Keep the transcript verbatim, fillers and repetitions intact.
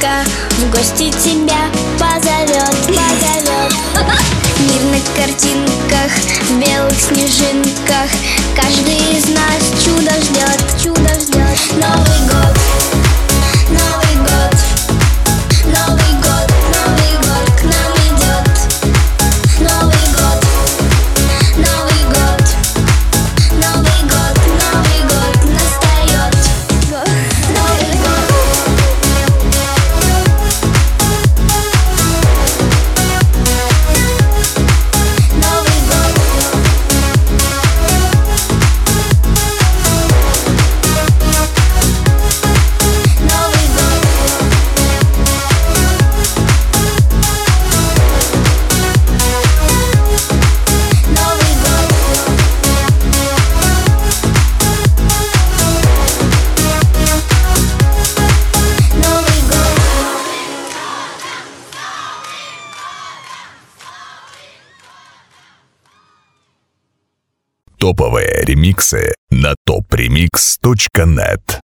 Снежинка в гости тебя позовет, позовет. Мир на картинках, в белых снежинках. Каждый из нас чудо ждет, чудо ждет. Новый год, Новый год, Новый год, Новый год к нам идет. Новый год, Новый год, Новый год, Новый год настает. Новый год. Новый год. Новый год. Новый год. Новый год. Топовые ремиксы на топ ремикс точка нет.